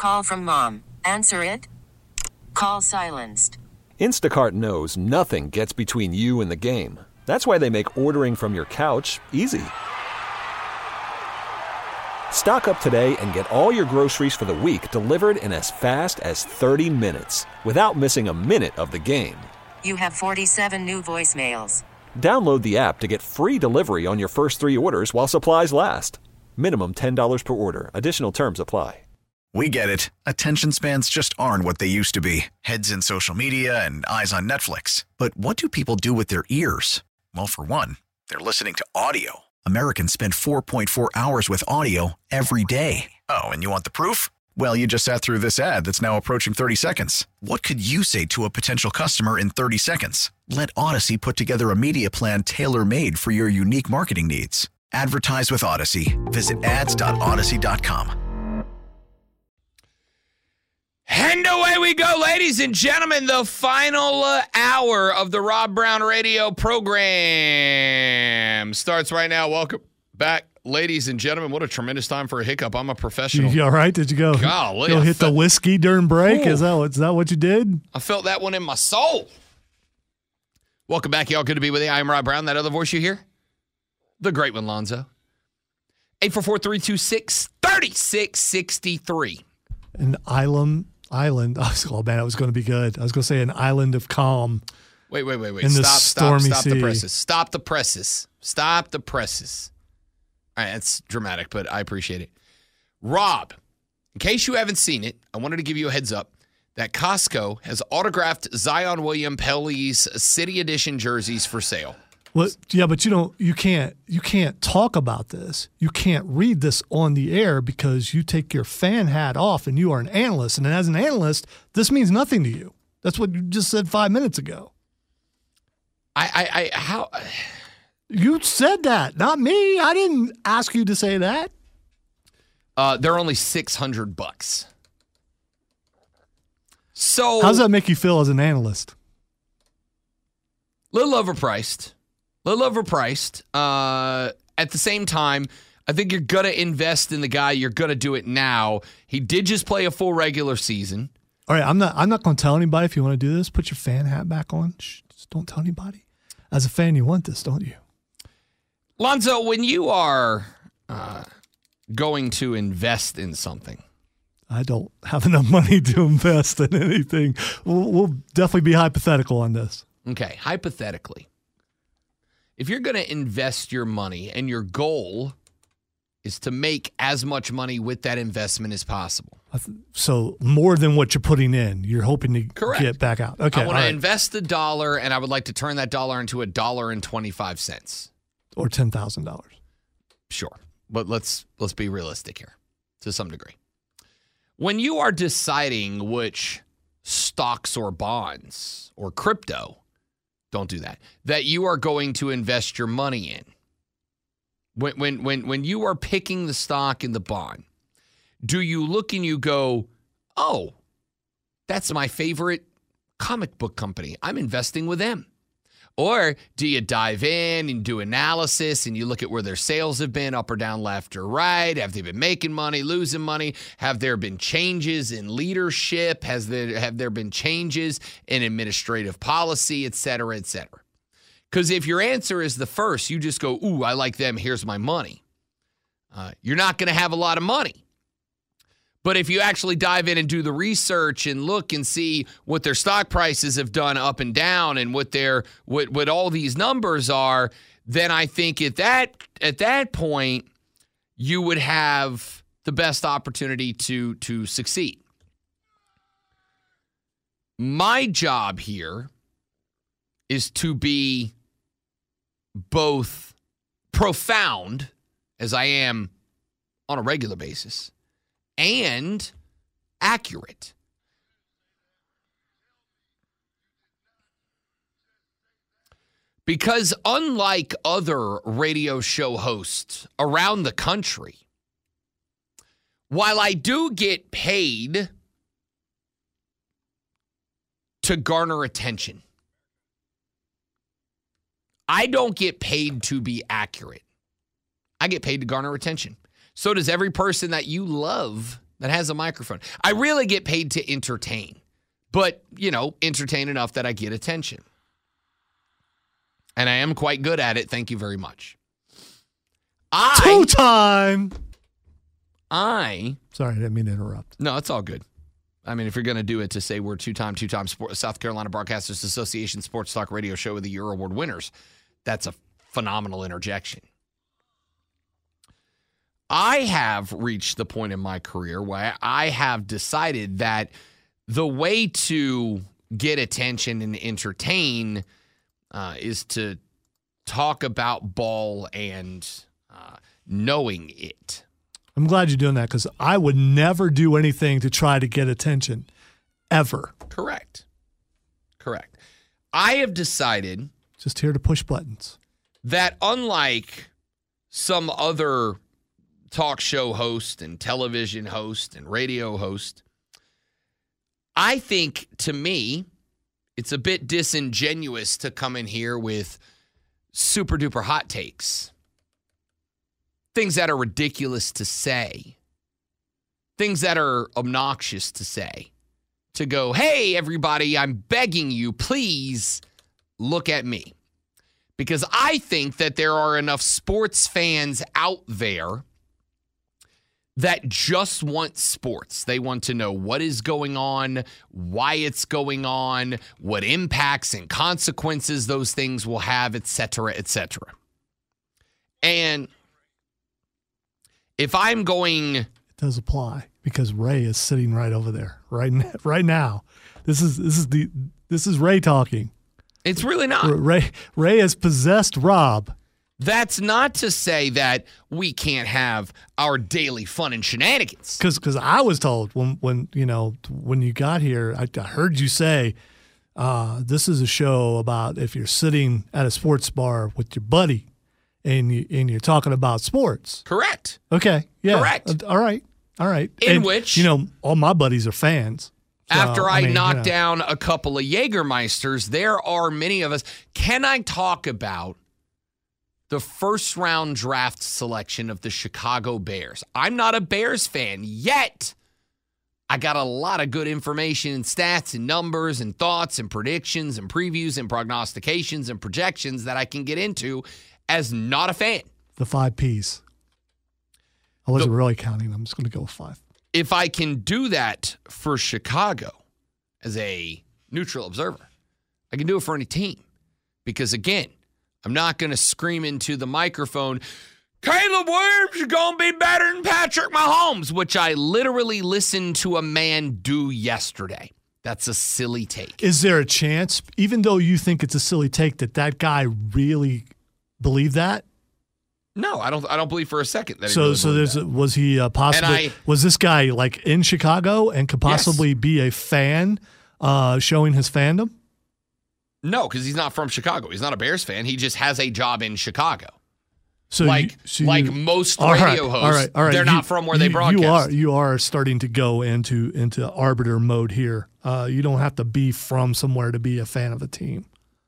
Call from mom. Answer it. Call silenced. Instacart knows nothing gets between you and the game. That's why they make ordering from your couch easy. Stock up today and get all your groceries for the week delivered in as fast as 30 minutes without missing a minute of the game. You have 47 new voicemails. Download the app to get free delivery on your first 3 orders while supplies last. Minimum $10 per order. Additional terms apply. We get it. Attention spans just aren't what they used to be. Heads in social media and eyes on Netflix. But what do people do with their ears? Well, for one, they're listening to audio. Americans spend 4.4 hours with audio every day. Oh, and you want the proof? Well, you just sat through this ad that's now approaching 30 seconds. What could you say to a potential customer in 30 seconds? Let Odyssey put together a media plan tailor-made for your unique marketing needs. Advertise with Odyssey. Visit ads.odyssey.com. And away we go, ladies and gentlemen. The final hour of the Rob Brown Radio program starts right now. Welcome back, ladies and gentlemen. What a tremendous time for a hiccup. I'm a professional. You all right? Did you go? Golly, go hit the whiskey during break? Ooh. Is that what you did? I felt that one in my soul. Welcome back, y'all. Good to be with you. I'm Rob Brown. That other voice you hear? The great one, Lonzo. 844-326-3663. An island. I was going to be good. I was going to say an island of calm. Wait. In stop the presses. Stop the presses. Stop the presses. All right, that's dramatic, but I appreciate it. Rob, in case you haven't seen it, I wanted to give you a heads up that Costco has autographed Zion Williams-Pelly's City Edition jerseys for sale. Well, yeah, but you can't talk about this. You can't read this on the air because you take your fan hat off and you are an analyst. And as an analyst, this means nothing to you. That's what you just said 5 minutes ago. How? You said that, not me. I didn't ask you to say that. They're only $600. So how does that make you feel as an analyst? Little overpriced. At the same time, I think you're going to invest in the guy. You're going to do it now. He did just play a full regular season. All right, I'm not going to tell anybody if you want to do this. Put your fan hat back on. Shh, just don't tell anybody. As a fan, you want this, don't you? Lonzo, when you are going to invest in something. I don't have enough money to invest in anything. We'll definitely be hypothetical on this. Okay, hypothetically. If you're going to invest your money and your goal is to make as much money with that investment as possible. So more than what you're putting in, you're hoping to get back out. Okay, I want to invest $1 and I would like to turn that dollar into $1.25. Or $10,000. Sure. But let's be realistic here to some degree. When you are deciding which stocks or bonds or crypto, don't do that you are going to invest your money in. When you are picking the stock and the bond, do you look and you go, oh, that's my favorite comic book company. I'm investing with them. Or do you dive in and do analysis and you look at where their sales have been, up or down, left or right? Have they been making money, losing money? Have there been changes in leadership? Have there been changes in administrative policy, et cetera, et cetera? Because if your answer is the first, you just go, ooh, I like them, here's my money. You're not going to have a lot of money. But if you actually dive in and do the research and look and see what their stock prices have done up and down and what all these numbers are, then I think at that point you would have the best opportunity to succeed. My job here is to be both profound, as I am on a regular basis, and accurate. Because unlike other radio show hosts around the country, while I do get paid to garner attention, I don't get paid to be accurate. I get paid to garner attention. So does every person that you love that has a microphone. I really get paid to entertain, but, entertain enough that I get attention. And I am quite good at it. Thank you very much. Two-time! Sorry, I didn't mean to interrupt. No, it's all good. I mean, if you're going to do it to say we're two-time South Carolina Broadcasters Association Sports Talk Radio Show with the Year Award winners, that's a phenomenal interjection. I have reached the point in my career where I have decided that the way to get attention and entertain is to talk about ball and knowing it. I'm glad you're doing that because I would never do anything to try to get attention, ever. Correct. I have decided... Just here to push buttons. That unlike some other talk show host and television host and radio host, I think, to me, it's a bit disingenuous to come in here with super duper hot takes. Things that are ridiculous to say. Things that are obnoxious to say. To go, hey, everybody, I'm begging you, please look at me. Because I think that there are enough sports fans out there that just want sports. They want to know what is going on, why it's going on, what impacts and consequences those things will have, et cetera, et cetera. And if I'm going... It does apply because Ray is sitting right over there right now. This is Ray talking. It's really not. Ray has possessed Rob. That's not to say that we can't have our daily fun and shenanigans. Because I was told when you got here, I heard you say this is a show about if you're sitting at a sports bar with your buddy and you're talking about sports. Correct. Okay. Yeah. Correct. All right. Which all my buddies are fans. So, after I knock down a couple of Jägermeisters, there are many of us. Can I talk about the first round draft selection of the Chicago Bears? I'm not a Bears fan yet. I got a lot of good information and stats and numbers and thoughts and predictions and previews and prognostications and projections that I can get into as not a fan. The 5 Ps. I wasn't really counting them. I'm just going to go with 5. If I can do that for Chicago as a neutral observer, I can do it for any team. Because, again, I'm not going to scream into the microphone, Caleb Williams is going to be better than Patrick Mahomes, which I literally listened to a man do yesterday. That's a silly take. Is there a chance, even though you think it's a silly take, that guy really believed that? No, I don't believe for a second that. Was he possibly? Was this guy like in Chicago and could possibly be a fan, showing his fandom? No, because he's not from Chicago. He's not a Bears fan. He just has a job in Chicago. So most radio hosts, they're not from where they broadcast. You are starting to go into arbiter mode here. You don't have to be from somewhere to be a fan of a team.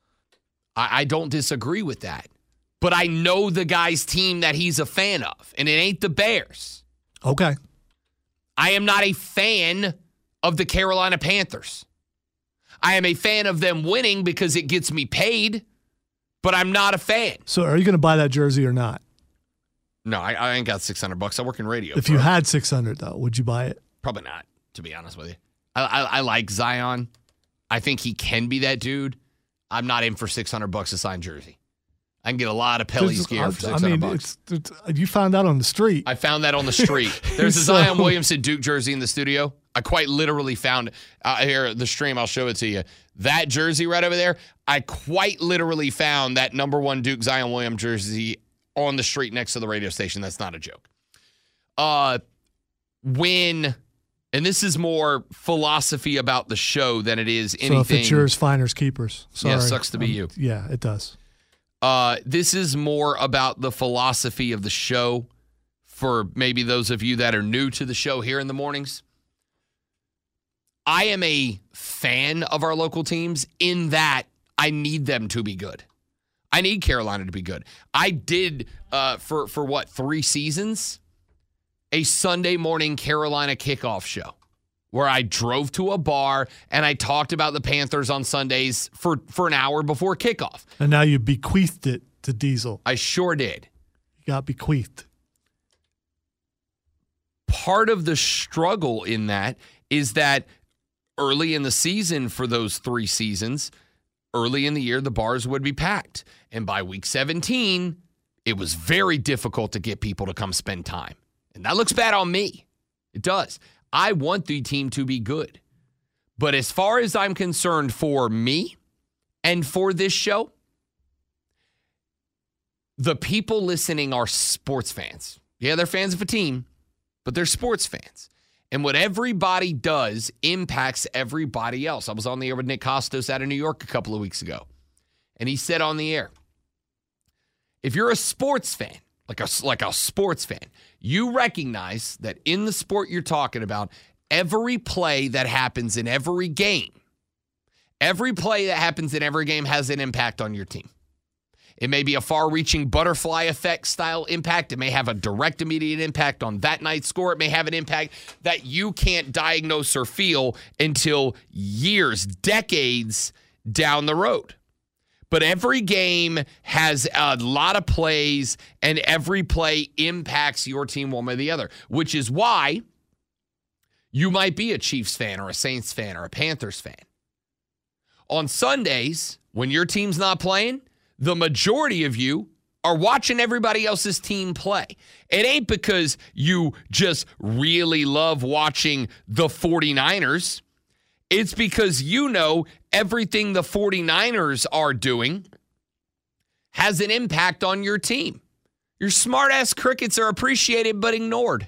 I don't disagree with that. But I know the guy's team that he's a fan of, and it ain't the Bears. Okay. I am not a fan of the Carolina Panthers. I am a fan of them winning because it gets me paid, but I'm not a fan. So are you going to buy that jersey or not? No, I ain't got $600. I work in radio. If you had $600, though, would you buy it? Probably not, to be honest with you. I like Zion. I think he can be that dude. I'm not in for $600 a signed jersey. I can get a lot of Pelly's gear for $600. You found that on the street. I found that on the street. There's a Zion Williamson Duke jersey in the studio. I quite literally found here the stream. I'll show it to you. That jersey right over there. I quite literally found that number 1 Duke Zion Williams jersey on the street next to the radio station. That's not a joke. And this is more philosophy about the show than it is anything. So if it's yours, finders keepers. Sorry. Yeah, sucks to be you. Yeah, it does. This is more about the philosophy of the show for maybe those of you that are new to the show here in the mornings. I am a fan of our local teams in that I need them to be good. I need Carolina to be good. I did, for 3 seasons, a Sunday morning Carolina kickoff show where I drove to a bar and I talked about the Panthers on Sundays for an hour before kickoff. And now you bequeathed it to Diesel. I sure did. You got bequeathed. Part of the struggle in that is that early in the season for those 3 seasons, early in the year, the bars would be packed. And by week 17, it was very difficult to get people to come spend time. And that looks bad on me. It does. I want the team to be good. But as far as I'm concerned for me and for this show, the people listening are sports fans. Yeah, they're fans of a team, but they're sports fans. And what everybody does impacts everybody else. I was on the air with Nick Costos out of New York a couple of weeks ago. And he said on the air, if you're a sports fan, like a sports fan, you recognize that in the sport you're talking about, every play that happens in every game has an impact on your team. It may be a far-reaching butterfly effect style impact. It may have a direct, immediate impact on that night's score. It may have an impact that you can't diagnose or feel until years, decades down the road. But every game has a lot of plays, and every play impacts your team one way or the other, which is why you might be a Chiefs fan or a Saints fan or a Panthers fan. On Sundays, when your team's not playing, the majority of you are watching everybody else's team play. It ain't because you just really love watching the 49ers. It's because you know everything the 49ers are doing has an impact on your team. Your smart-ass crickets are appreciated but ignored.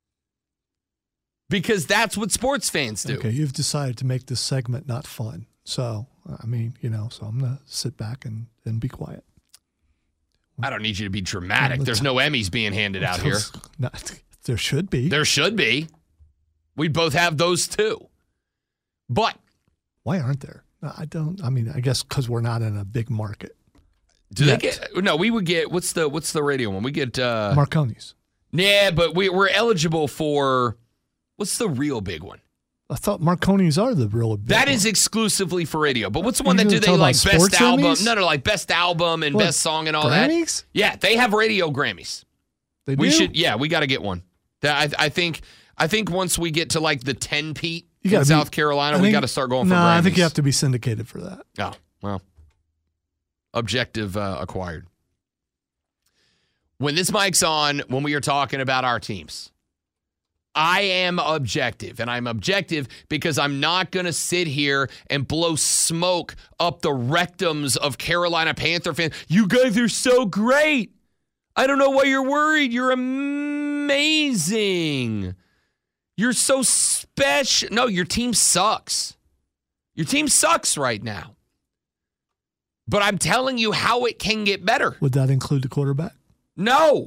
Because that's what sports fans do. Okay, you've decided to make this segment not fun. So, I mean, so I'm going to sit back and be quiet. I don't need you to be dramatic. There's no Emmys being handed out here. There should be. There should be. We both have those too. But why aren't there? I guess because we're not in a big market. Do they get? No, we would get. What's the radio one? We get Marconi's. Yeah, but we're eligible for. What's the real big one? I thought Marconi's are the real big That one. is exclusively for radio. But what's the one that do they like best album? Emmys? No, like best album and best song and all Grammys? that. Yeah, they have radio Grammys. They do? We should. Yeah, we got to get one. I think once we get to like the 10-peat in South Carolina, we got to start going for Grammys. I think you have to be syndicated for that. Oh, well. Objective acquired. When this mic's on, when we are talking about our teams, I am objective, and I'm objective because I'm not going to sit here and blow smoke up the rectums of Carolina Panther fans. You guys are so great. I don't know why you're worried. You're amazing. You're so special. No, your team sucks. Your team sucks right now. But I'm telling you how it can get better. Would that include the quarterback? No.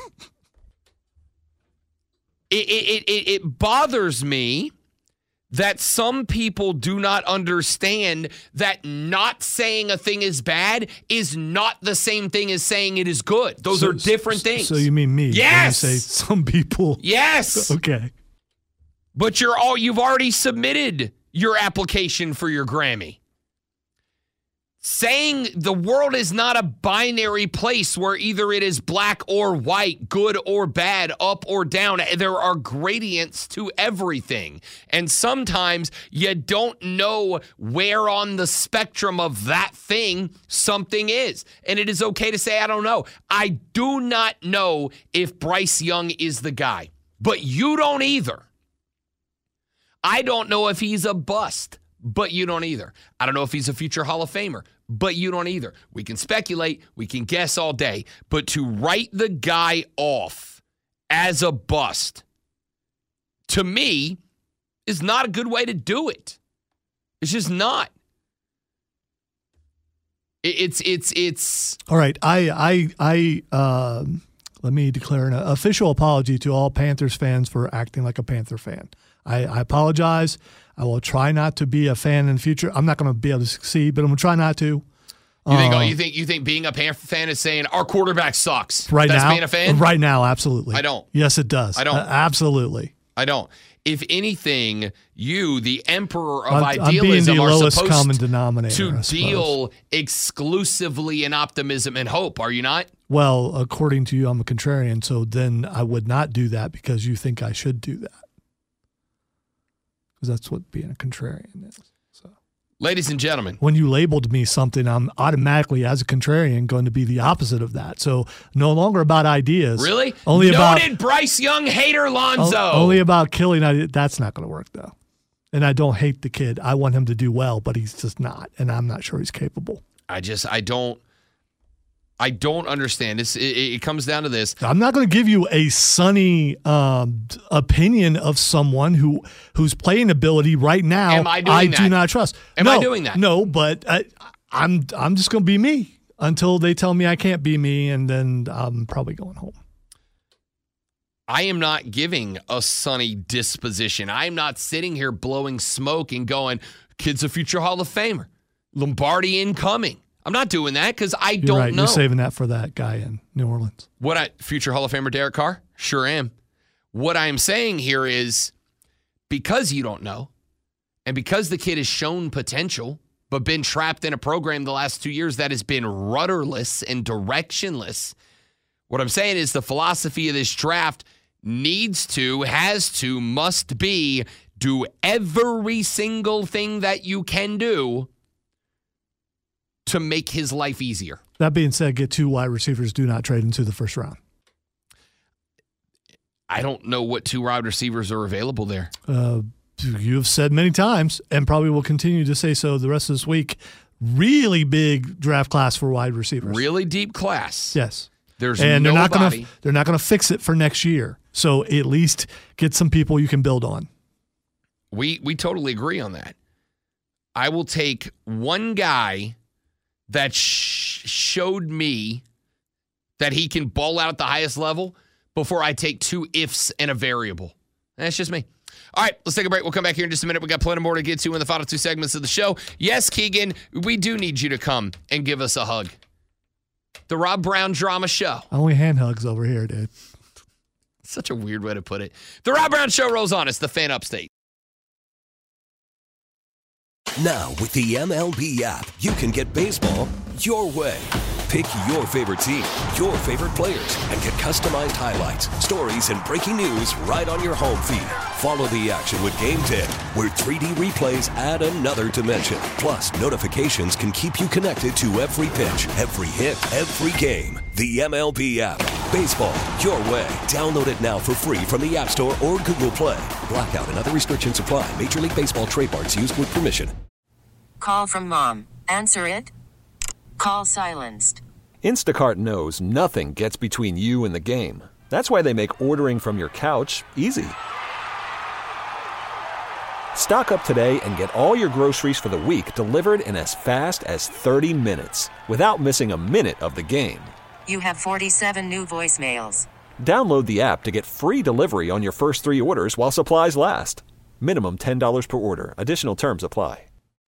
It bothers me that some people do not understand that not saying a thing is bad is not the same thing as saying it is good. Those are different things. So you mean me? Yes. When you say some people. Yes. Okay. But you've already submitted your application for your Grammy. Saying the world is not a binary place where either it is black or white, good or bad, up or down. There are gradients to everything. And sometimes you don't know where on the spectrum of that thing something is. And it is okay to say, I don't know. I do not know if Bryce Young is the guy, but you don't either. I don't know if he's a bust, but you don't either. I don't know if he's a future Hall of Famer, but you don't either. We can speculate, we can guess all day, but to write the guy off as a bust, to me, is not a good way to do it. It's just not. It's. All right. Let me declare an official apology to all Panthers fans for acting like a Panther fan. I apologize. I will try not to be a fan in the future. I'm not going to be able to succeed, but I'm going to try not to. You think being a Panther fan is saying our quarterback sucks? Right That's now, being a fan? Right now, absolutely. I don't. Yes, it does. I don't. Absolutely. I don't. If anything, you, the emperor of I'm being idealism, the are lowest supposed common denominator, to I suppose. deal exclusively in optimism and hope. Are you not? Well, according to you, I'm a contrarian, so then I would not do that because you think I should do that. Because that's what being a contrarian is. So, Ladies and gentlemen, when you labeled me something, I'm automatically, as a contrarian, going to be the opposite of that. So no longer about ideas. really? Only Noted Bryce Young hater Lonzo. Only about killing ideas. That's not going to work, though. And I don't hate the kid. I want him to do well, but he's just not, and I'm not sure he's capable. I don't understand. It comes down to this. I'm not going to give you a sunny opinion of someone whose playing ability right now Am I doing that? do not trust. Am I doing that? No, but I'm just going to be me until they tell me I can't be me, and then I'm probably going home. I am not giving a sunny disposition. I am not sitting here blowing smoke and going, kid's a future Hall of Famer. Lombardi incoming. I'm not doing that because I You're don't right. know. You're saving that for that guy in New Orleans. Future Hall of Famer Derek Carr? Sure am. What I am saying here is because you don't know, and because the kid has shown potential, but been trapped in a program the last 2 years that has been rudderless and directionless, what I'm saying is the philosophy of this draft must be do every single thing that you can do to make his life easier. That being said, get 2 wide receivers. Do not trade into the first round. I don't know what 2 wide receivers are available there. You have said many times, and probably will continue to say so the rest of this week, really big draft class for wide receivers. Really deep class. Yes. There's and nobody. they're not gonna fix it for next year. So at least get some people you can build on. We totally agree on that. I will take one guy that showed me that he can ball out at the highest level before I take 2 ifs and a variable. That's just me. All right, let's take a break. We'll come back here in just a minute. We got plenty more to get to in the final 2 segments of the show. Yes, Keegan, we do need you to come and give us a hug. The Rob Brown Drama Show. Only hand hugs over here, dude. Such a weird way to put it. The Rob Brown Show rolls on. It's the Fan Upstate. Now, with the MLB app, you can get baseball your way. Pick your favorite team, your favorite players, and get customized highlights, stories, and breaking news right on your home feed. Follow the action with Game Day, where 3D replays add another dimension. Plus, notifications can keep you connected to every pitch, every hit, every game. The MLB app. Baseball your way. Download it now for free from the App Store or Google Play. Blackout and other restrictions apply. Major League Baseball trademarks used with permission. Call from mom. Answer it. Call silenced. Instacart knows nothing gets between you and the game. That's why they make ordering from your couch easy. Stock up today and get all your groceries for the week delivered in as fast as 30 minutes without missing a minute of the game. You have 47 new voicemails. Download the app to get free delivery on your first 3 orders while supplies last. Minimum $10 per order. Additional terms apply.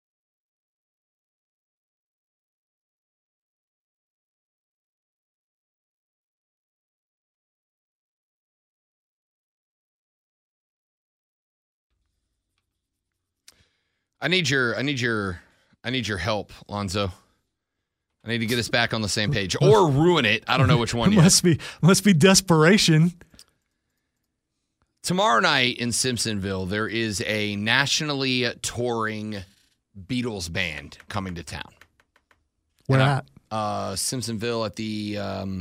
I need your help, Lonzo. I need to get us back on the same page or ruin it. I don't know which one yet. Must be desperation. Tomorrow night in Simpsonville, there is a nationally touring Beatles band coming to town. Where at? Simpsonville at the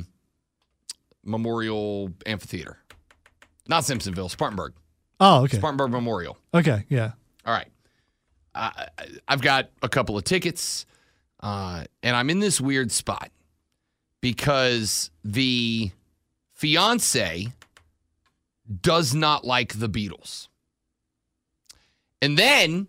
Memorial Amphitheater. Not Simpsonville, Spartanburg. Oh, okay. Spartanburg Memorial. Okay, yeah. All right. I've got a couple of tickets, and I'm in this weird spot because the fiance does not like the Beatles. And then,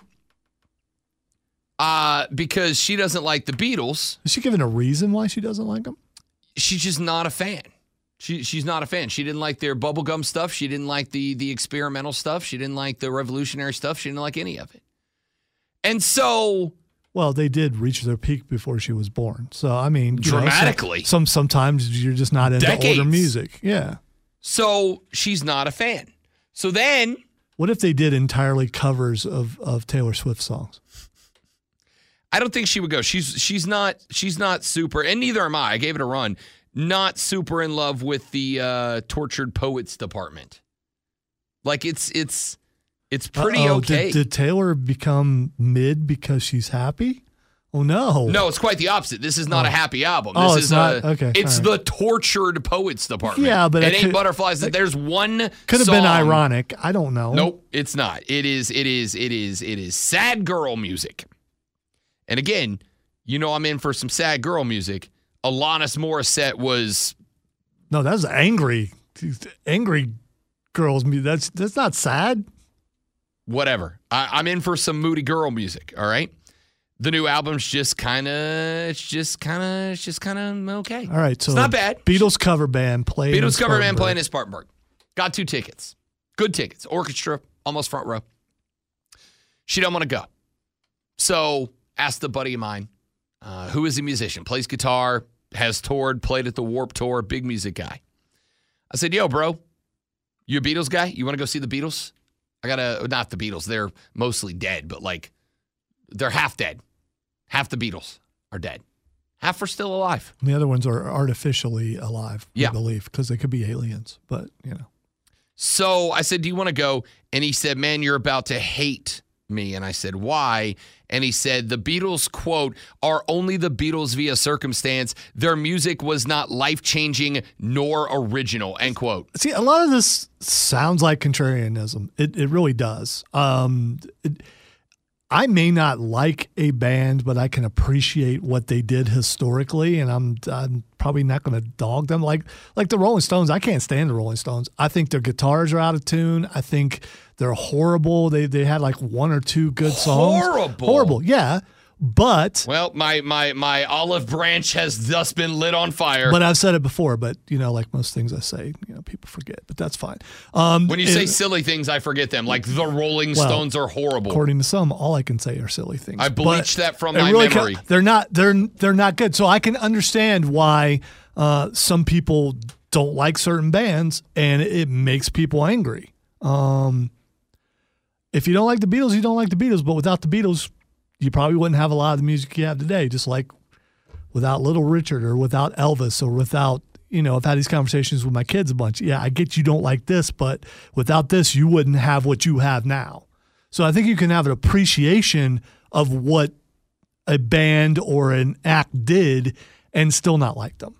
because she doesn't like the Beatles. Is she given a reason why she doesn't like them? She's just not a fan. She's not a fan. She didn't like their bubblegum stuff. She didn't like the experimental stuff. She didn't like the revolutionary stuff. She didn't like any of it. And so Well, they did reach their peak before she was born. So, I mean, dramatically. Sometimes you're just not into Decades. older music. Yeah. So she's not a fan. So then, what if they did entirely covers of Taylor Swift songs? I don't think she would go. She's not super, and neither am I. I gave it a run. Not super in love with the tortured poets department. Like it's pretty okay. Did Taylor become mid because she's happy? Oh no. No, it's quite the opposite. This is not a happy album. Oh, This it's not? Okay, It's all the tortured poets department. Yeah, but it ain't butterflies. There's one. Could have been ironic. I don't know. Nope, it's not. It is sad girl music. And again, I'm in for some sad girl music. Alanis Morissette was. No, that's angry girls music. That's not sad. Whatever. I'm in for some moody girl music. All right. The new album's just kind of okay. All right, so it's not bad. Beatles cover band playing. Beatles cover band playing in Spartanburg. Got 2 tickets. Good tickets. Orchestra, almost front row. She don't want to go. So asked a buddy of mine, who is a musician, plays guitar, has toured, played at the Warped Tour, big music guy. I said, yo, bro, you a Beatles guy? You want to go see the Beatles? Not the Beatles. They're mostly dead, but they're half dead. Half the Beatles are dead. Half are still alive. And the other ones are artificially alive, I believe, because they could be aliens, but, So I said, do you want to go? And he said, man, you're about to hate me. And I said, why? And he said, the Beatles, quote, are only the Beatles via circumstance. Their music was not life-changing nor original, end quote. See, a lot of this sounds like contrarianism. It really does. I may not like a band, but I can appreciate what they did historically, and I'm probably not going to dog them. Like the Rolling Stones, I can't stand the Rolling Stones. I think their guitars are out of tune. I think they're horrible. They had 1 or 2 good songs. Horrible, yeah. But well, my olive branch has thus been lit on fire. But I've said it before. But like most things I say, people forget. But that's fine. When you say silly things, I forget them. Like the Rolling Stones are horrible. According to some, all I can say are silly things. I bleached that from my memory. They're not good. So I can understand why some people don't like certain bands, and it makes people angry. If you don't like the Beatles, you don't like the Beatles. But without the Beatles, you probably wouldn't have a lot of the music you have today, just like without Little Richard or without Elvis or without, I've had these conversations with my kids a bunch. Yeah, I get you don't like this, but without this, you wouldn't have what you have now. So I think you can have an appreciation of what a band or an act did and still not like them.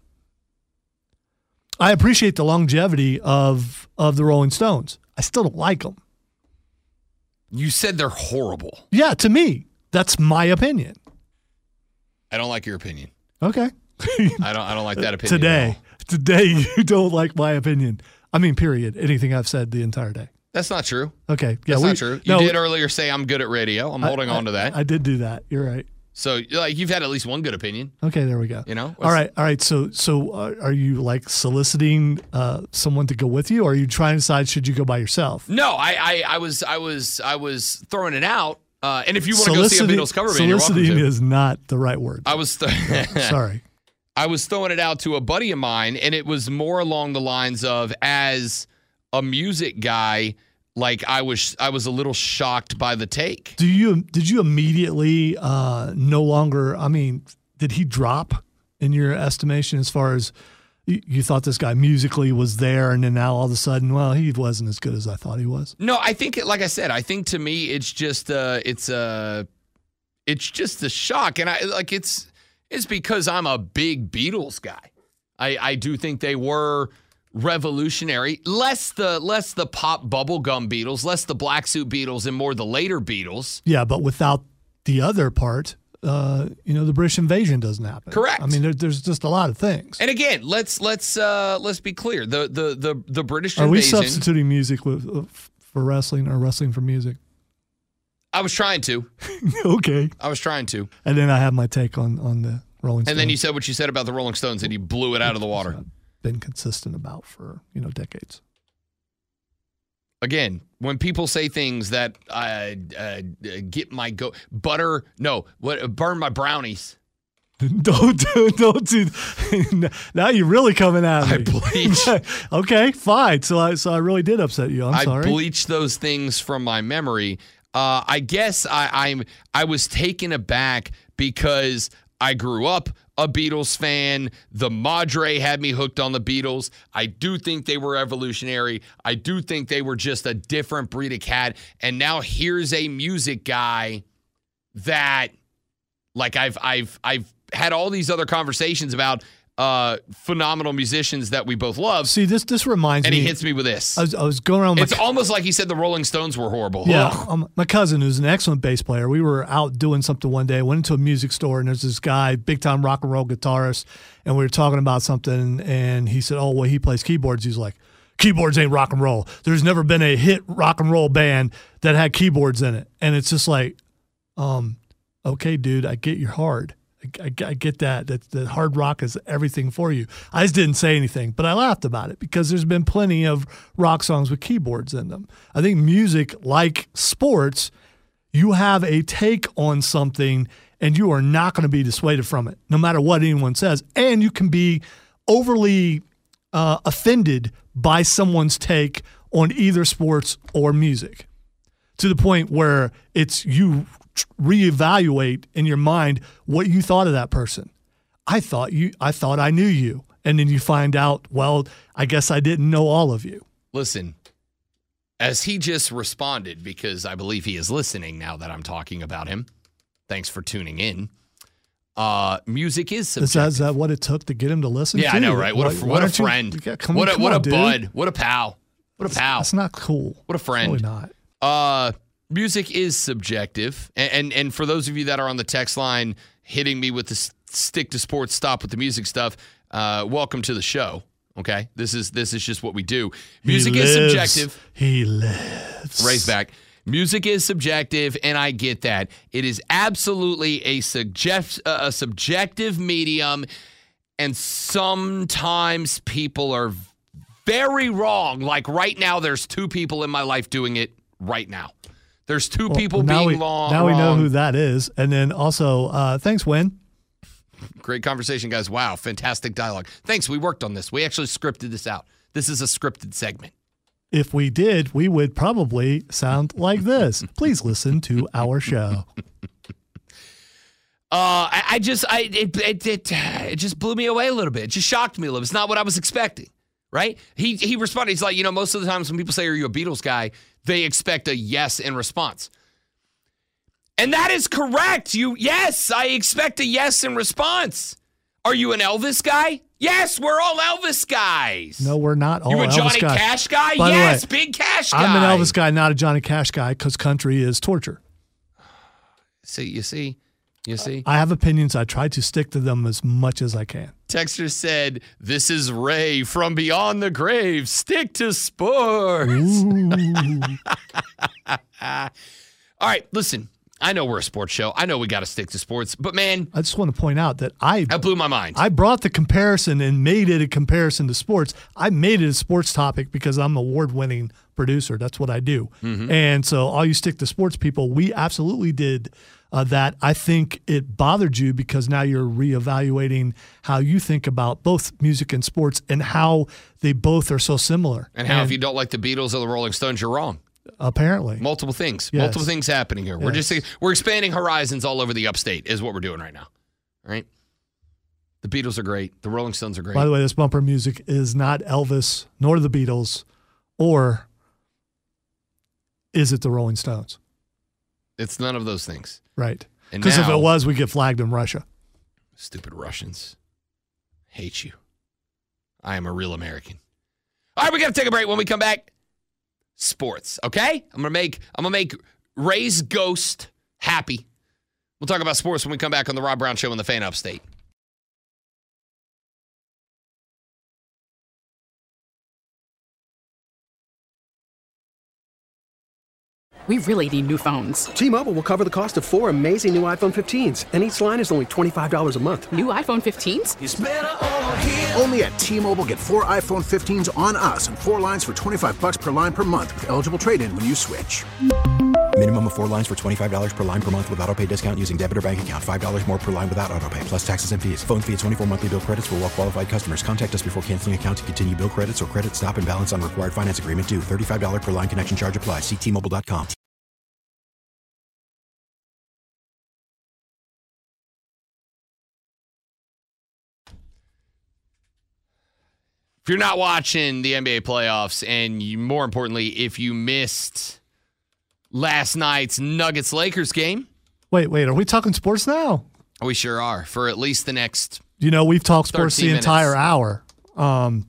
I appreciate the longevity of the Rolling Stones. I still don't like them. You said they're horrible. Yeah, to me. That's my opinion. I don't like your opinion. Okay. I don't like that opinion. Today you don't like my opinion. I mean, period. Anything I've said the entire day. That's not true. Okay. Yeah, that's not true. You did earlier say I'm good at radio. I'm holding on to that. I did do that. You're right. So you've had at least one good opinion. Okay, there we go. All right. So are you soliciting someone to go with you, or are you trying to decide should you go by yourself? No, I was throwing it out. And if you want to go see a Beatles cover band, you're welcome to. Soliciting is not the right word. Sorry. I was throwing it out to a buddy of mine, and it was more along the lines of, as a music guy, I was a little shocked by the take. Did you immediately no longer? I mean, did he drop in your estimation as far as you thought this guy musically was there, and then now all of a sudden, well, he wasn't as good as I thought he was? No, I think, like I said, I think to me it's just it's just a shock, and it's because I'm a big Beatles guy. I do think they were revolutionary, less the pop bubblegum Beatles, less the black suit Beatles, and more the later Beatles. Yeah, but without the other part, the British invasion doesn't happen. Correct. I mean, there's just a lot of things. And again, let's be clear. The British invasion. Are we substituting music for wrestling or wrestling for music? I was trying to. Okay. I was trying to. And then I have my take on the Rolling Stones. And then you said what you said about the Rolling Stones, and you blew it out of the water. Been consistent about for decades. Again, when people say things that get my burn my brownies. Don't do. Now you're really coming at me. I bleach. Okay, fine. So I really did upset you. I'm sorry. I bleached those things from my memory. I guess I was taken aback because I grew up a Beatles fan. The Madre had me hooked on the Beatles. I do think they were evolutionary. I do think they were just a different breed of cat. And now here's a music guy that, like, I've had all these other conversations about phenomenal musicians that we both love. See, this reminds me. And he hits me with this. I was going around. It's almost like he said the Rolling Stones were horrible. Yeah, my cousin, who's an excellent bass player, we were out doing something one day, went into a music store, and there's this guy, big-time rock and roll guitarist, and we were talking about something, and he said, oh, well, he plays keyboards. He's like, keyboards ain't rock and roll. There's never been a hit rock and roll band that had keyboards in it. And it's just like, okay, dude, I get you're hard. I get that hard rock is everything for you. I just didn't say anything, but I laughed about it because there's been plenty of rock songs with keyboards in them. I think music, like sports, you have a take on something and you are not going to be dissuaded from it, no matter what anyone says. And you can be overly offended by someone's take on either sports or music to the point where it's you reevaluate in your mind what you thought of that person. I thought I knew you. And then you find out, well, I guess I didn't know all of you. Listen, as he just responded, because I believe he is listening now that I'm talking about him. Thanks for tuning in. Music is subjective. Is that what it took to get him to listen to? Yeah, I know, right? What a friend. What a bud. What a pal. What a pal. That's not cool. What a friend. It's really not. Music is subjective, and for those of you that are on the text line hitting me with the stick to sports, stop with the music stuff, welcome to the show. Okay, this is just what we do. Music is subjective. He lives. Raise back. Music is subjective, and I get that. It is absolutely a subjective medium, and sometimes people are very wrong. Like right now, there's two people in my life doing it right now. There's two people being wrong. Now we know who that is. And then also, thanks, Win. Great conversation, guys. Wow, fantastic dialogue. Thanks. We worked on this. We actually scripted this out. This is a scripted segment. If we did, we would probably sound like this. Please listen to our show. It just blew me away a little bit. It just shocked me a little. It's not what I was expecting, right? He responded. He's like, most of the times when people say, are you a Beatles guy? They expect a yes in response. And that is correct. Yes, I expect a yes in response. Are you an Elvis guy? Yes, we're all Elvis guys. No, we're not all Elvis guys. You a Johnny Cash guy? By yes, big Cash guy. I'm an Elvis guy, not a Johnny Cash guy, because country is torture. You see? I have opinions. I try to stick to them as much as I can. Texter said, this is Ray from Beyond the Grave. Stick to sports. All right, listen. I know we're a sports show. I know we got to stick to sports. But, man. I just want to point out that that blew my mind. I brought the comparison and made it a comparison to sports. I made it a sports topic because I'm an award-winning producer. That's what I do. Mm-hmm. And so all you stick to sports people, we absolutely did that. I think it bothered you because now you're reevaluating how you think about both music and sports and how they both are so similar. And how if you don't like the Beatles or the Rolling Stones, you're wrong. Apparently. Multiple things. Yes. Multiple things happening here. Yes. We're expanding horizons all over the upstate is what we're doing right now. All right? The Beatles are great. The Rolling Stones are great. By the way, this bumper music is not Elvis nor the Beatles, or is it the Rolling Stones? It's none of those things. Right. Because if it was, we get flagged in Russia. Stupid Russians. Hate you. I am a real American. All right, we got to take a break. When we come back, sports, okay? I'm gonna make Ray's ghost happy. We'll talk about sports when we come back on the Rob Brown Show on the Fan Upstate. We really need new phones. T-Mobile will cover the cost of 4 amazing new iPhone 15s, and each line is only $25 a month. New iPhone 15s? It's better over here. Only at T-Mobile, get 4 iPhone 15s on us and 4 lines for $25 per line per month with eligible trade-in when you switch. Minimum of 4 lines for $25 per line per month with autopay discount using debit or bank account. $5 more per line without autopay, plus taxes and fees. Phone fee at 24 monthly bill credits for well-qualified customers. Contact us before canceling account to continue bill credits or credit stop and balance on required finance agreement due. $35 per line connection charge applies. See T-Mobile.com. If you're not watching the NBA playoffs, and more importantly, if you missed last night's Nuggets-Lakers game. Wait, are we talking sports now? We sure are, for at least the next we've talked sports the entire hour. Hour?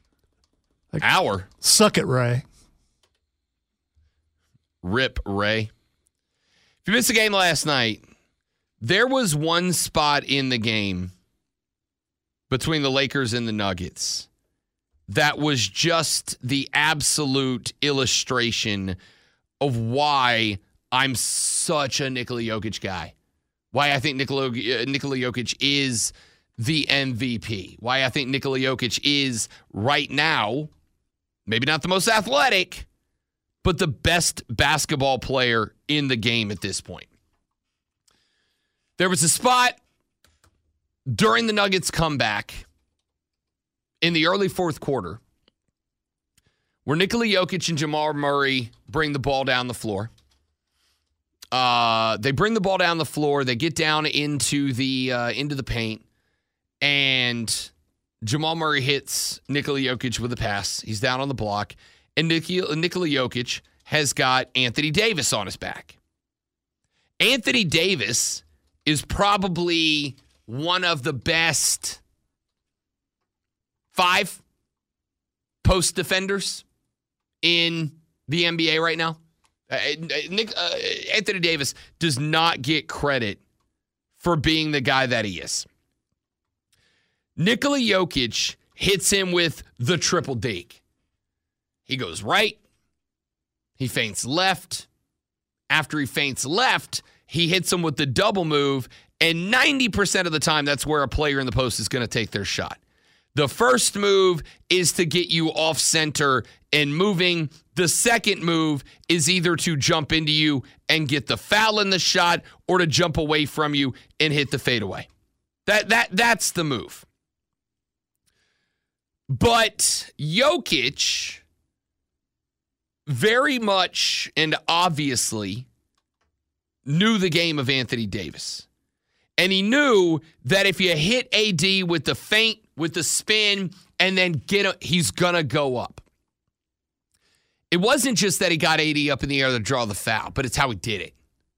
Suck it, Ray. Rip, Ray. If you missed the game last night, there was one spot in the game between the Lakers and the Nuggets that was just the absolute illustration of why I'm such a Nikola Jokic guy. Why I think Nikola Jokic is the MVP. Why I think Nikola Jokic is, right now, maybe not the most athletic, but the best basketball player in the game at this point. There was a spot during the Nuggets' comeback in the early fourth quarter where Nikola Jokic and Jamal Murray bring the ball down the floor. They bring the ball down the floor. They get down into the paint, and Jamal Murray hits Nikola Jokic with a pass. He's down on the block, and Nikola Jokic has got Anthony Davis on his back. Anthony Davis is probably one of the best 5 post defenders in the NBA right now. Anthony Davis does not get credit for being the guy that he is. Nikola Jokic hits him with the triple deke. He goes right. He feints left. After he feints left, he hits him with the double move, and 90% of the time, that's where a player in the post is going to take their shot. The first move is to get you off center and moving. The second move is either to jump into you and get the foul in the shot, or to jump away from you and hit the fadeaway. That's the move. But Jokic very much and obviously knew the game of Anthony Davis. And he knew that if you hit AD with the feint, with the spin, and then he's going to go up. It wasn't just that he got AD up in the air to draw the foul, but it's how he did it.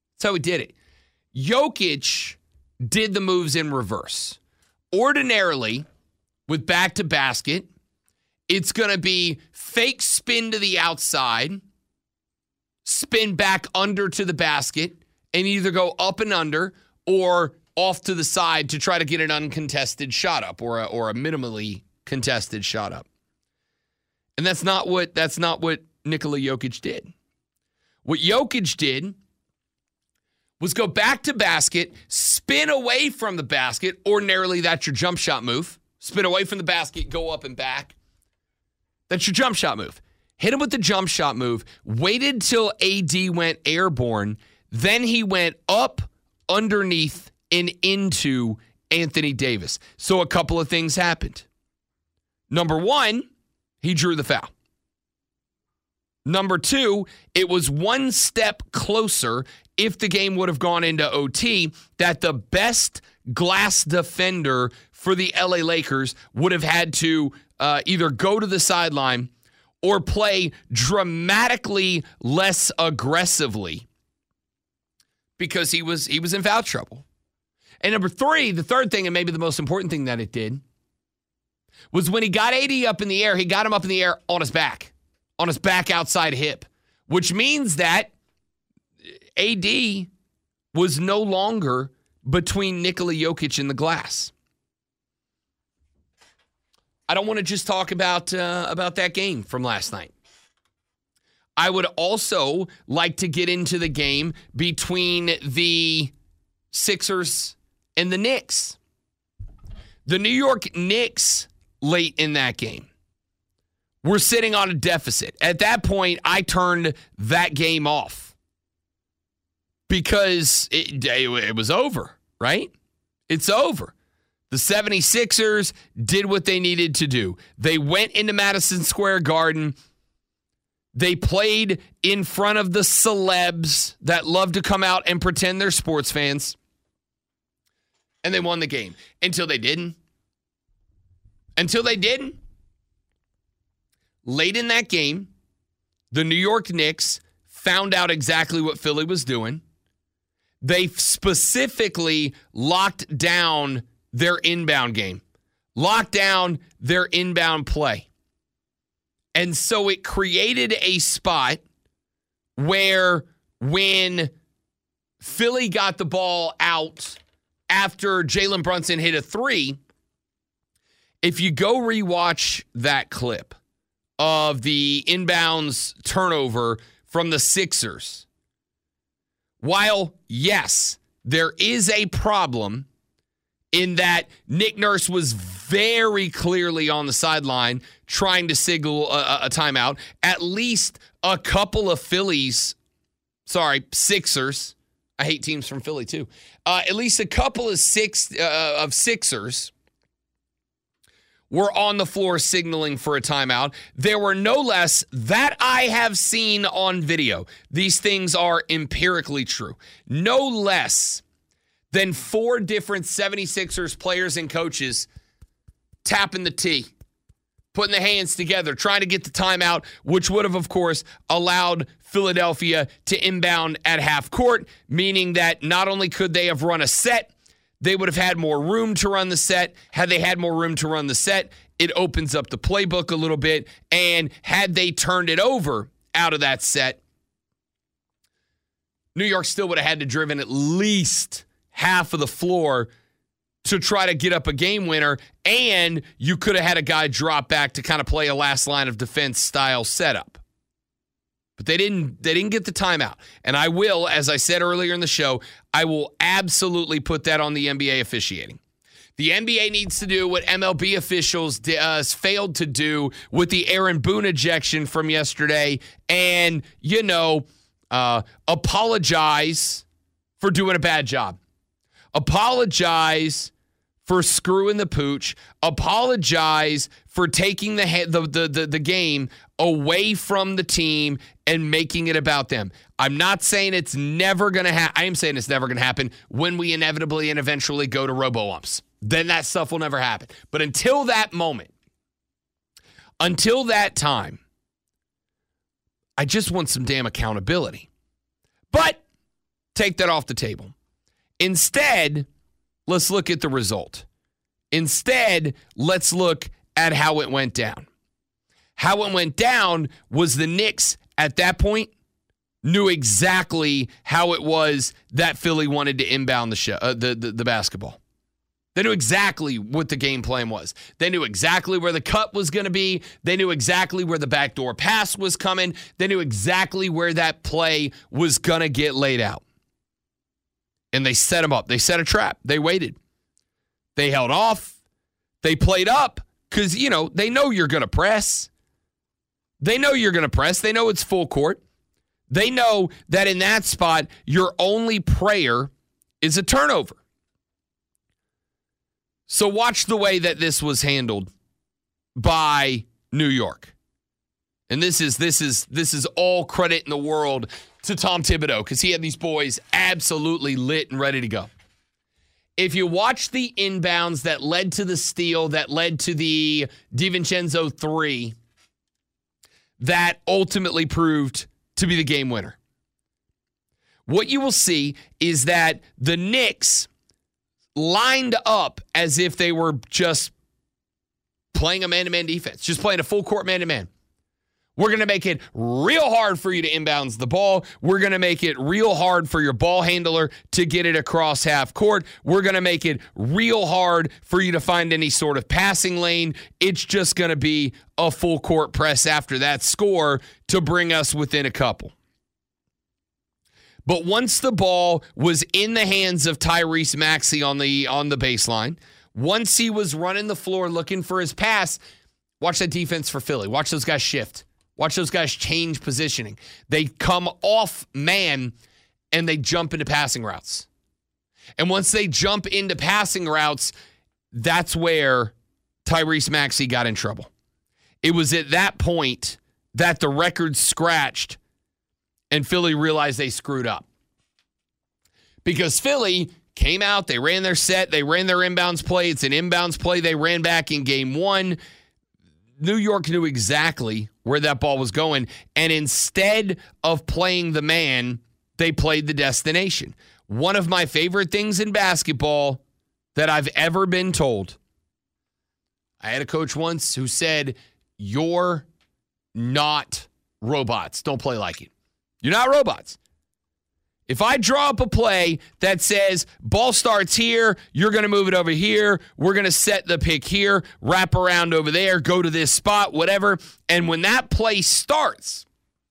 Jokic did the moves in reverse. Ordinarily, with back to basket, it's going to be fake spin to the outside, spin back under to the basket, and either go up and under or off to the side to try to get an uncontested shot up or a minimally contested shot up. And that's not what Nikola Jokic did. What Jokic did was go back to basket, spin away from the basket. Ordinarily, that's your jump shot move. Spin away from the basket, go up and back. That's your jump shot move. Hit him with the jump shot move, waited till AD went airborne, then he went up, underneath, and into Anthony Davis. So a couple of things happened. Number one, he drew the foul. Number two, it was one step closer, if the game would have gone into OT, that the best glass defender for the LA Lakers would have had to either go to the sideline or play dramatically less aggressively because he was in foul trouble. And number three, the third thing, and maybe the most important thing that it did, was when he got AD up in the air, he got him up in the air on his back outside hip, which means that AD was no longer between Nikola Jokic and the glass. I don't want to just talk about that game from last night. I would also like to get into the game between the Sixers and the Knicks. The New York Knicks, late in that game, were sitting on a deficit. At that point, I turned that game off because it was over, right? It's over. The 76ers did what they needed to do. They went into Madison Square Garden. They played in front of the celebs that love to come out and pretend they're sports fans. And they won the game. Until they didn't. Late in that game, the New York Knicks found out exactly what Philly was doing. They specifically locked down their inbound game, locked down their inbound play. And so it created a spot where when Philly got the ball out after Jalen Brunson hit a three, if you go rewatch that clip of the inbounds turnover from the Sixers, while, yes, there is a problem in that Nick Nurse was very clearly on the sideline trying to signal a timeout, at least a couple of Sixers. I hate teams from Philly too. At least a couple of Sixers were on the floor signaling for a timeout. There were no less, that I have seen on video, these things are empirically true, no less than 4 different 76ers players and coaches tapping the tee, putting the hands together, trying to get the timeout, which would have, of course, allowed Philadelphia to inbound at half court, meaning that not only could they have run a set, they would have had more room to run the set. Had they had more room to run the set, it opens up the playbook a little bit. And had they turned it over out of that set, New York still would have had to driven at least half of the floor to try to get up a game winner, and you could have had a guy drop back to kind of play a last line of defense style setup. But they didn't get the timeout. And I will, as I said earlier in the show, I will absolutely put that on the NBA officiating. The NBA needs to do what MLB officials failed to do with the Aaron Boone ejection from yesterday and, apologize for doing a bad job. Apologize for screwing the pooch. Apologize for taking the game away from the team and making it about them. I'm not saying it's never going to happen. I am saying it's never going to happen when we inevitably and eventually go to robo-umps. Then that stuff will never happen. But until that moment, until that time, I just want some damn accountability. But take that off the table. Instead, let's look at the result. Instead, let's look at how it went down. How it went down was the Knicks at that point knew exactly how it was that Philly wanted to inbound the basketball. They knew exactly what the game plan was. They knew exactly where the cut was going to be. They knew exactly where the backdoor pass was coming. They knew exactly where that play was going to get laid out. And they set them up. They set a trap. They waited. They held off. They played up because, they know you're going to press. They know you're going to press. They know it's full court. They know that in that spot, your only prayer is a turnover. So watch the way that this was handled by New York. And this is all credit in the world to Tom Thibodeau because he had these boys absolutely lit and ready to go. If you watch the inbounds that led to the steal, that led to the DiVincenzo 3, that ultimately proved to be the game winner. What you will see is that the Knicks lined up as if they were just playing a man-to-man defense, just playing a full court man-to-man. We're going to make it real hard for you to inbounds the ball. We're going to make it real hard for your ball handler to get it across half court. We're going to make it real hard for you to find any sort of passing lane. It's just going to be a full court press after that score to bring us within a couple. But once the ball was in the hands of Tyrese Maxey on the baseline, once he was running the floor looking for his pass, watch that defense for Philly. Watch those guys shift. Watch those guys change positioning. They come off man and they jump into passing routes. And once they jump into passing routes, that's where Tyrese Maxey got in trouble. It was at that point that the record scratched and Philly realized they screwed up. Because Philly came out, they ran their set, they ran their inbounds play. It's an inbounds play they ran back in game one. New York knew exactly where that ball was going, and instead of playing the man, they played the destination. One of my favorite things in basketball that I've ever been told. I had a coach once who said, "You're not robots. Don't play like it. You're not robots." If I draw up a play that says, ball starts here, you're going to move it over here, we're going to set the pick here, wrap around over there, go to this spot, whatever, and when that play starts,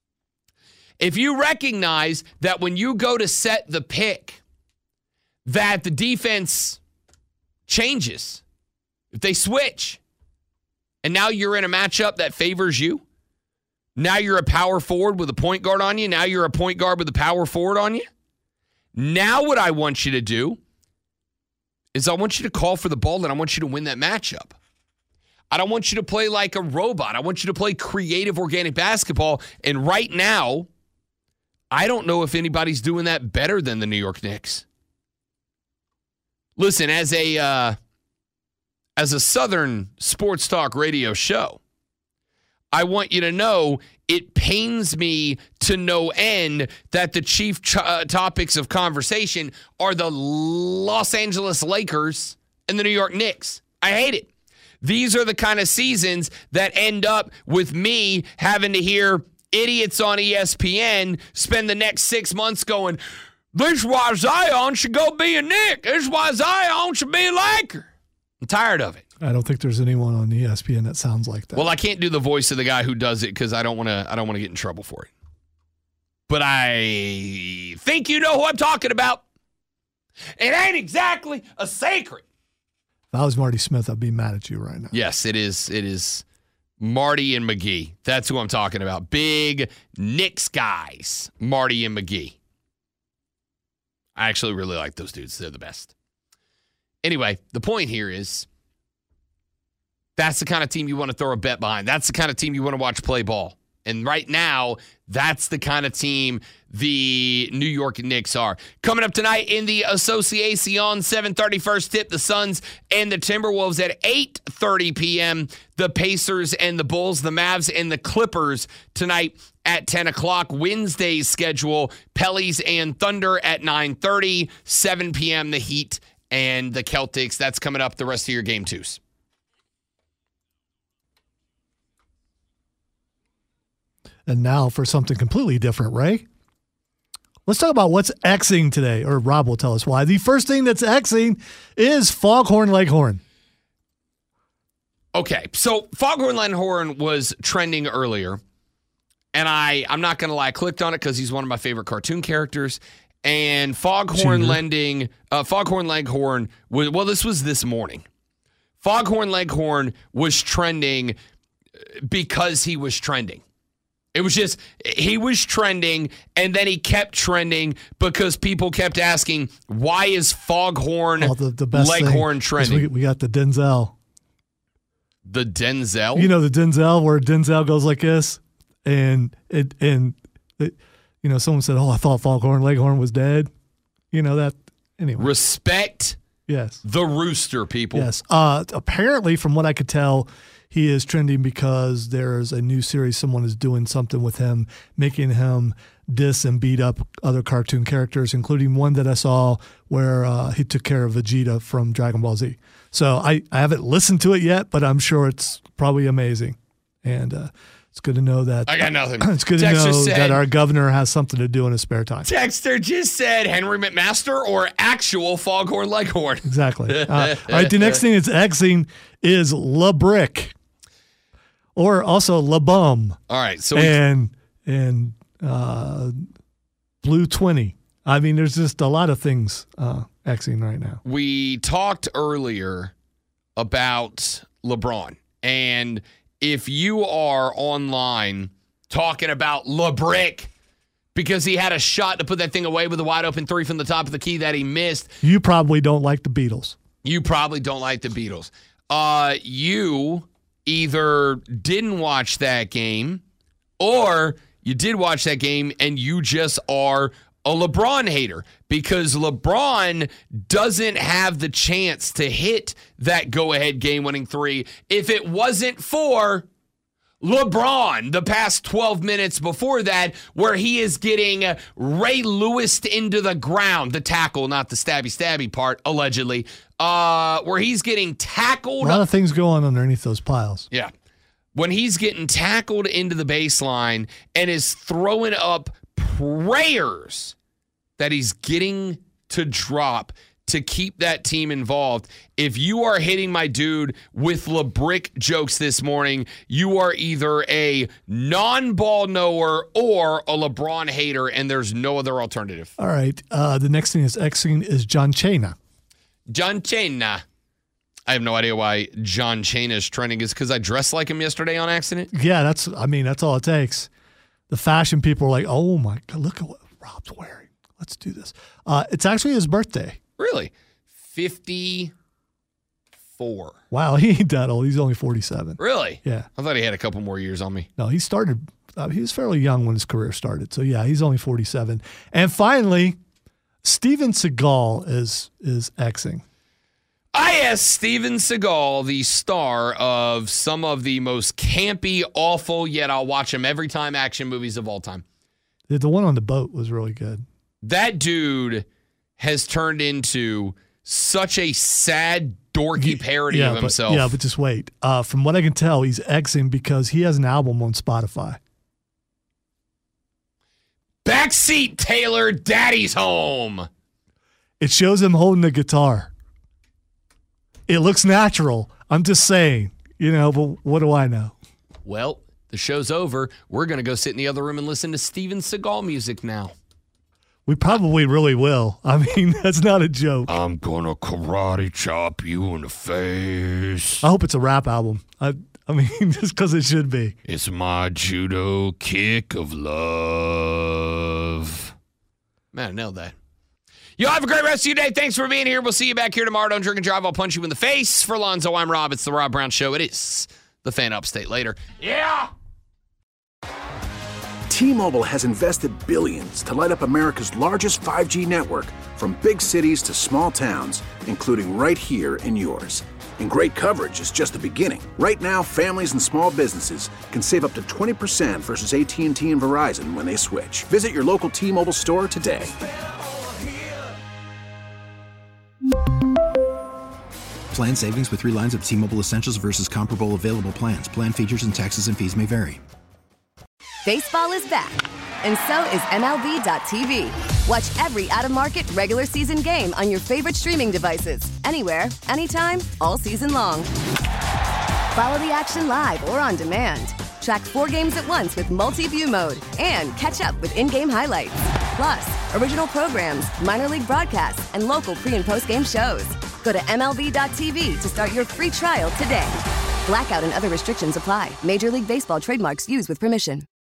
if you recognize that when you go to set the pick, that the defense changes, if they switch, and now you're in a matchup that favors you, now you're a power forward with a point guard on you. Now you're a point guard with a power forward on you. Now what I want you to do is I want you to call for the ball and I want you to win that matchup. I don't want you to play like a robot. I want you to play creative, organic basketball. And right now, I don't know if anybody's doing that better than the New York Knicks. Listen, as a Southern sports talk radio show, I want you to know it pains me to no end that the chief topics of conversation are the Los Angeles Lakers and the New York Knicks. I hate it. These are the kind of seasons that end up with me having to hear idiots on ESPN spend the next 6 months going, "This is why Zion should go be a Knick. This is why Zion should be a Laker." I'm tired of it. I don't think there's anyone on ESPN that sounds like that. Well, I can't do the voice of the guy who does it because I don't want to get in trouble for it. But I think you know who I'm talking about. It ain't exactly a secret. If I was Marty Smith, I'd be mad at you right now. Yes, it is. It is Marty and McGee. That's who I'm talking about. Big Knicks guys, Marty and McGee. I actually really like those dudes. They're the best. Anyway, the point here is that's the kind of team you want to throw a bet behind. That's the kind of team you want to watch play ball. And right now, that's the kind of team the New York Knicks are. Coming up tonight in the Associacion 7:30 first tip, the Suns and the Timberwolves at 8:30 p.m., the Pacers and the Bulls, the Mavs and the Clippers tonight at 10 o'clock. Wednesday's schedule, Pellies and Thunder at 9:30, 7 p.m., the Heat and the Celtics. That's coming up the rest of your game twos. And now for something completely different, Ray. Let's talk about what's Xing today, or Rob will tell us why. The first thing that's Xing is Foghorn Leghorn. Okay, so Foghorn Leghorn was trending earlier, and I'm not going to lie, I clicked on it because he's one of my favorite cartoon characters. And Foghorn Leghorn was, well, this was this morning. Foghorn Leghorn was trending because he was trending. It was just, he was trending, and then he kept trending because people kept asking, why is Foghorn Leghorn trending? We got the Denzel. The Denzel? You know the Denzel, where Denzel goes like this, and someone said, "Oh, I thought Foghorn Leghorn was dead." You know that. Anyway, respect. Yes, the rooster, people. Yes. Apparently, from what I could tell, he is trending because there's a new series. Someone is doing something with him, making him diss and beat up other cartoon characters, including one that I saw where he took care of Vegeta from Dragon Ball Z. So I haven't listened to it yet, but I'm sure it's probably amazing. And It's good to know that. I got nothing. It's good to know that our governor has something to do in his spare time. Texter just said Henry McMaster or actual Foghorn Leghorn. Exactly. All right, the next thing that's Xing is La Brick, or also La Bum. All right, so and Blue 20. I mean, there's just a lot of things Xing right now. We talked earlier about LeBron, and if you are online talking about LeBrick because he had a shot to put that thing away with a wide open three from the top of the key that he missed. You probably don't like the Beatles. You either didn't watch that game or you did watch that game and you just are a LeBron hater because LeBron doesn't have the chance to hit that go-ahead game-winning three if it wasn't for LeBron the past 12 minutes before that where he is getting Ray Lewis'd into the ground, the tackle, not the stabby part, allegedly, where he's getting tackled. A lot of things go on underneath those piles. Yeah. When he's getting tackled into the baseline and is throwing up prayers that he's getting to drop to keep that team involved. If you are hitting my dude with LeBrick jokes this morning, you are either a non-ball knower or a LeBron hater, and there's no other alternative. All right. The next thing that's Xing is John Cena. John Cena. I have no idea why John Cena is trending. Is because I dressed like him yesterday on accident? Yeah, that's all it takes. The fashion people are like, oh my God, look at what Rob's wearing. Let's do this. It's actually his birthday. Really? 54. Wow, he ain't that old. He's only 47. Really? Yeah. I thought he had a couple more years on me. No, he was fairly young when his career started. So, yeah, he's only 47. And finally, Steven Seagal is Xing. Yes, Steven Seagal, the star of some of the most campy, awful, yet I'll watch him every time action movies of all time. The one on the boat was really good. That dude has turned into such a sad, dorky parody of himself. But just wait. From what I can tell, he's Xing because he has an album on Spotify. Backseat Taylor, Daddy's Home. It shows him holding the guitar. It looks natural. I'm just saying, but what do I know? Well, the show's over. We're going to go sit in the other room and listen to Steven Seagal music now. We probably really will. I mean, that's not a joke. I'm going to karate chop you in the face. I hope it's a rap album. I mean, just because it should be. It's my judo kick of love. Man, I nailed that. Y'all have a great rest of your day. Thanks for being here. We'll see you back here tomorrow. Don't drink and drive. I'll punch you in the face. For Lonzo, I'm Rob. It's the Rob Brown Show. It is the Fan Upstate. Later. Yeah! T-Mobile has invested billions to light up America's largest 5G network, from big cities to small towns, including right here in yours. And great coverage is just the beginning. Right now, families and small businesses can save up to 20% versus AT&T and Verizon when they switch. Visit your local T-Mobile store today. Plan savings with 3 lines of T-Mobile Essentials versus comparable available plans. Plan features and taxes and fees may vary. Baseball is back, and so is MLB.tv. Watch every out-of-market regular season game on your favorite streaming devices, anywhere, anytime, all season long. Follow the action live or on demand. Track 4 games at once with multi-view mode and catch up with in-game highlights. Plus, original programs, minor league broadcasts, and local pre- and post-game shows. Go to MLB.tv to start your free trial today. Blackout and other restrictions apply. Major League Baseball trademarks used with permission.